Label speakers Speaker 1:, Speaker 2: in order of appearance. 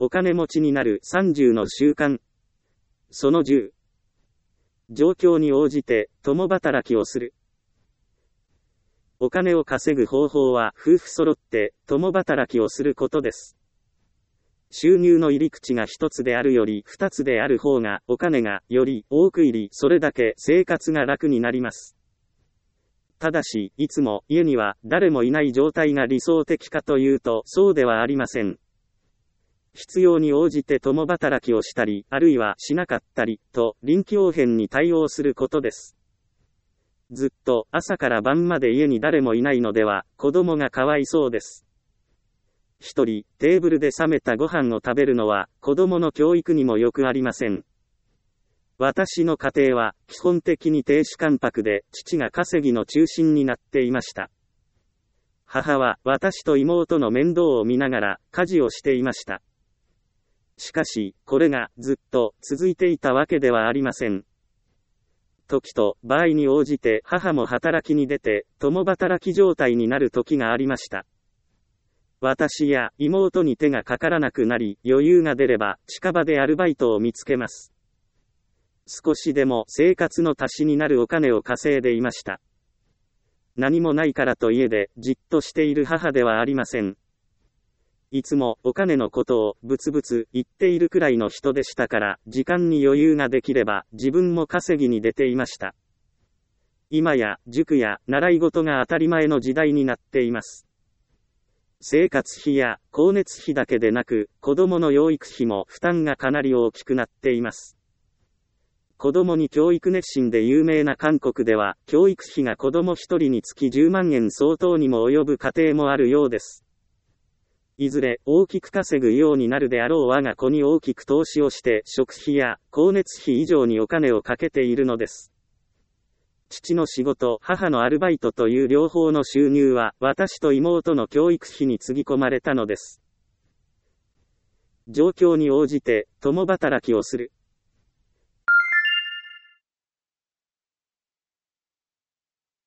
Speaker 1: お金持ちになる30の習慣。その10。状況に応じて、共働きをする。お金を稼ぐ方法は夫婦揃って共働きをすることです。収入の入り口が一つであるより二つである方がお金がより多く入り、それだけ生活が楽になります。ただし、いつも家には誰もいない状態が理想的かというとそうではありません。必要に応じて共働きをしたり、あるいはしなかったりと臨機応変に対応することです。ずっと朝から晩まで家に誰もいないのでは子供がかわいそうです。一人テーブルで冷めたご飯を食べるのは子供の教育にもよくありません。私の家庭は基本的に亭主関白で父が稼ぎの中心になっていました。母は私と妹の面倒を見ながら家事をしていました。しかしこれがずっと続いていたわけではありません。時と場合に応じて母も働きに出て共働き状態になる時がありました。私や妹に手がかからなくなり余裕が出れば近場でアルバイトを見つけます。少しでも生活の足しになるお金を稼いでいました。何もないからと家でじっとしている母ではありません。いつもお金のことをブツブツ言っているくらいの人でしたから時間に余裕ができれば自分も稼ぎに出ていました。今や塾や習い事が当たり前の時代になっています。生活費や光熱費だけでなく子供の養育費も負担がかなり大きくなっています。子供に教育熱心で有名な韓国では教育費が子供一人につき10万円相当にも及ぶ家庭もあるようです。いずれ大きく稼ぐようになるであろう我が子に大きく投資をして食費や光熱費以上にお金をかけているのです。父の仕事、母のアルバイトという両方の収入は私と妹の教育費につぎ込まれたのです。状況に応じて共働きをする。